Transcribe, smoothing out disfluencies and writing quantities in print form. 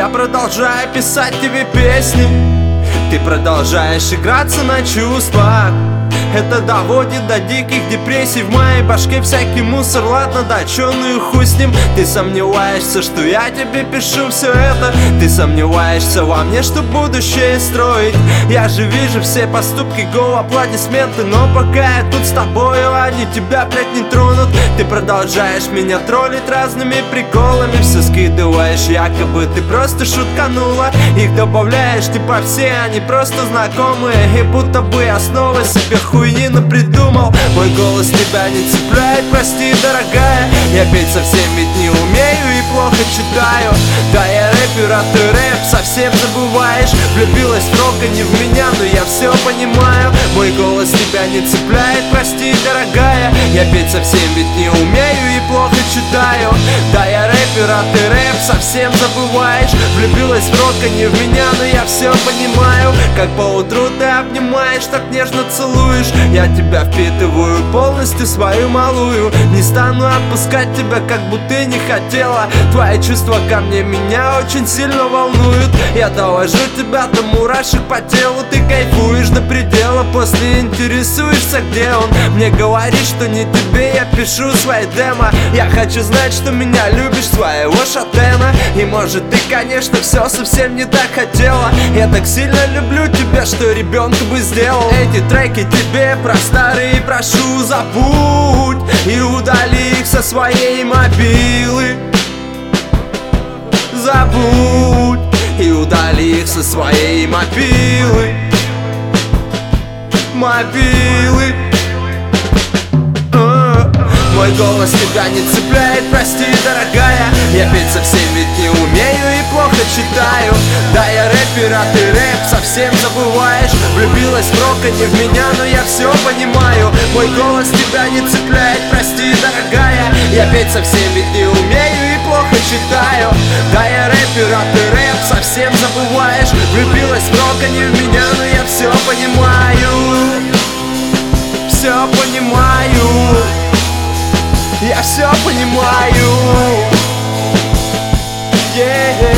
Я продолжаю писать тебе песни, ты продолжаешь играться на чувствах. Это доводит до диких депрессий. В моей башке всякий мусор, ладно, да чё, ну и хуй с ним. Ты сомневаешься, что я тебе пишу все это? Ты сомневаешься во мне, что будущее строить? Я же вижу все поступки, го, аплодисменты. Но пока я тут с тобою, они тебя, блядь, не тронут. Ты продолжаешь меня троллить разными приколами. Все скидываешь, якобы ты просто шутканула. Их добавляешь, типа все они просто знакомые. И будто бы я снова себе хуйни напридумал. Мой голос тебя не цепляет, прости, дорогая. Я петь совсем ведь не умею и плохо читаю. Да, я рэпер, а ты рэп совсем забываешь. Влюбилась в рок, а не в меня, но я все понимаю. Мой голос тебя не цепляет, прости, дорогая. Я петь совсем ведь не умею и плохо читаю. Да, я рэпер, а ты рэп совсем забываешь. Влюбилась в рок, а не в меня, но я все понимаю. Как поутру ты обнимаешь, так нежно целуешь. Я тебя впитываю полностью свою малую. Не стану отпускать тебя, как будто не хотела. Твои чувства ко мне меня очень сильно волнуют. Я довожу тебя до мурашек по телу. Ты кайфуешь до предела, после интересуешься, где он. Мне говоришь, что не тебе я пишу свои демо. Я хочу знать, что меня любишь, своего шатена. И может ты, конечно, все совсем не так хотела. Я так сильно люблю тебя, что ребенка бы сделал. Эти треки тебе про старые, прошу, забудь и удали их со своей мобилы. Забудь и удали их со своей мобилы. Мобилы. Мой голос тебя не цепляет, прости, дорогая. Я петь совсем ведь не умею и плохо читаю. Да, я рэпер, а ты рэп совсем забываешь. Влюбилась в рок, а не в меня, но я все понимаю. Мой голос тебя не цепляет, прости, дорогая. Я петь совсем ведь не умею и плохо читаю. Да, я рэпер, а ты рэп совсем забываешь. Влюбилась в рок, а не в меня, но я все понимаю. Все понимаю. Я все понимаю. Yeah.